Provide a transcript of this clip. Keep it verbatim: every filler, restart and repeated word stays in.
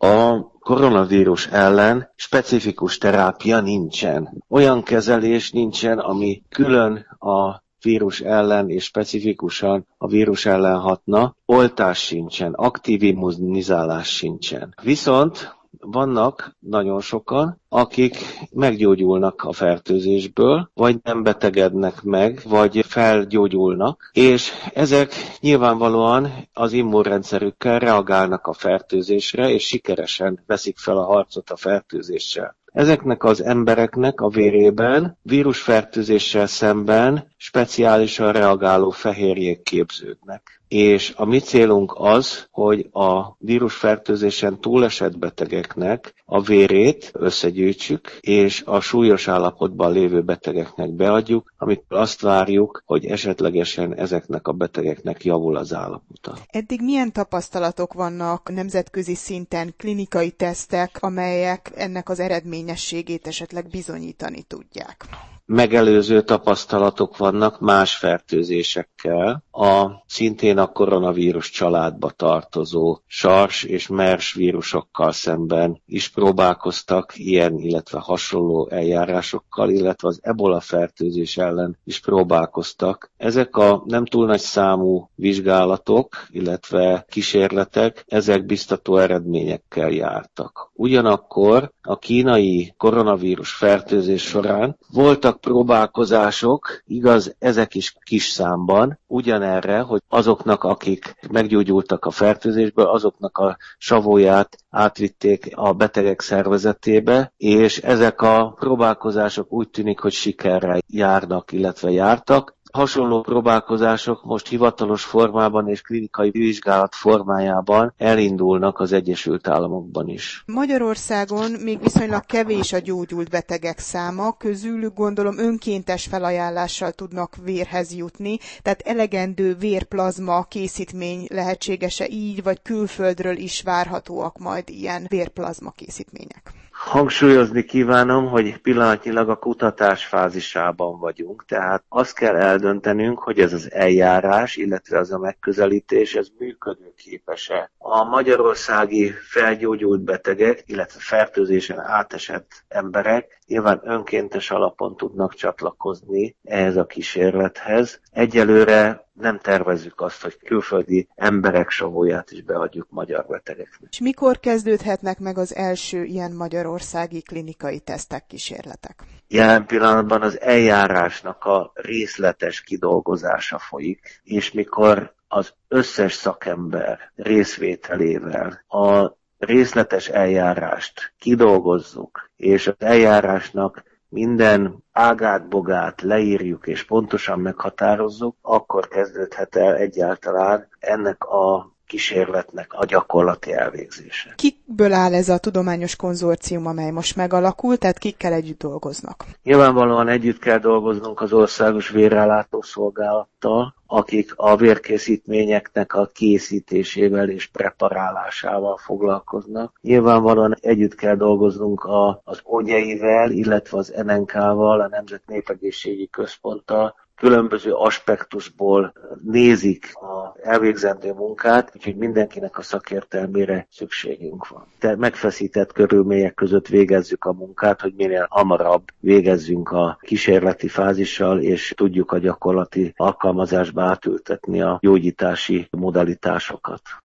A koronavírus ellen specifikus terápia nincsen. Olyan kezelés nincsen, ami külön a vírus ellen és specifikusan a vírus ellen hatna. Oltás sincsen, aktív immunizálás sincsen. Viszont vannak nagyon sokan, akik meggyógyulnak a fertőzésből, vagy nem betegednek meg, vagy felgyógyulnak, és ezek nyilvánvalóan az immunrendszerükkel reagálnak a fertőzésre, és sikeresen veszik fel a harcot a fertőzéssel. Ezeknek az embereknek a vérében vírusfertőzéssel szemben speciálisan reagáló fehérjék képződnek. És a mi célunk az, hogy a vírusfertőzésen túlesett betegeknek a vérét összegyűjtsük, és a súlyos állapotban lévő betegeknek beadjuk, amit azt várjuk, hogy esetlegesen ezeknek a betegeknek javul az állapota. Eddig milyen tapasztalatok vannak nemzetközi szinten, klinikai tesztek, amelyek ennek az eredményességét esetleg bizonyítani tudják? Megelőző tapasztalatok vannak más fertőzésekkel. A szintén a koronavírus családba tartozó SARS és MERS vírusokkal szemben is próbálkoztak ilyen, illetve hasonló eljárásokkal, illetve az ebola fertőzés ellen is próbálkoztak. Ezek a nem túl nagy számú vizsgálatok, illetve kísérletek, ezek biztató eredményekkel jártak. Ugyanakkor a kínai koronavírus fertőzés során voltak próbálkozások, igaz, ezek is kis számban, ugyanerre, hogy azoknak, akik meggyógyultak a fertőzésből, azoknak a savóját átvitték a betegek szervezetébe, és ezek a próbálkozások úgy tűnik, hogy sikerrel járnak, illetve jártak. Hasonló próbálkozások most hivatalos formában és klinikai vizsgálat formájában elindulnak az Egyesült Államokban is. Magyarországon még viszonylag kevés a gyógyult betegek száma, közülük gondolom önkéntes felajánlással tudnak vérhez jutni, tehát elegendő vérplazma készítmény lehetséges-e így, vagy külföldről is várhatóak majd ilyen vérplazma készítmények? Hangsúlyozni kívánom, hogy pillanatnyilag a kutatás fázisában vagyunk, tehát azt kell eldöntenünk, hogy ez az eljárás, illetve az a megközelítés, ez működőképes-e. A magyarországi felgyógyult betegek, illetve fertőzésen átesett emberek nyilván önkéntes alapon tudnak csatlakozni ehhez a kísérlethez. Egyelőre nem tervezzük azt, hogy külföldi emberek savóját is beadjuk magyar betegeknek. És mikor kezdődhetnek meg az első ilyen magyarországi klinikai tesztek, kísérletek? Jelen pillanatban az eljárásnak a részletes kidolgozása folyik, és mikor az összes szakember részvételével a részletes eljárást kidolgozzuk, és az eljárásnak minden ágát, bogát leírjuk és pontosan meghatározzuk, akkor kezdődhet el egyáltalán ennek a kísérletnek a gyakorlati elvégzése. Kikből áll ez a tudományos konzorcium, amely most megalakult, tehát kikkel együtt dolgoznak? Nyilvánvalóan együtt kell dolgoznunk az Országos Vérrálátó Szolgálattal, akik a vérkészítményeknek a készítésével és preparálásával foglalkoznak. Nyilvánvalóan együtt kell dolgoznunk a, az ogyeivel, illetve az en en ká-val, a Nemzet Népegészségügyi Központtal, különböző aspektusból nézik az elvégzendő munkát, úgyhogy mindenkinek a szakértelmére szükségünk van. De megfeszített körülmények között végezzük a munkát, hogy minél hamarabb végezzünk a kísérleti fázissal, és tudjuk a gyakorlati alkalmazásba átültetni a gyógyítási modalitásokat.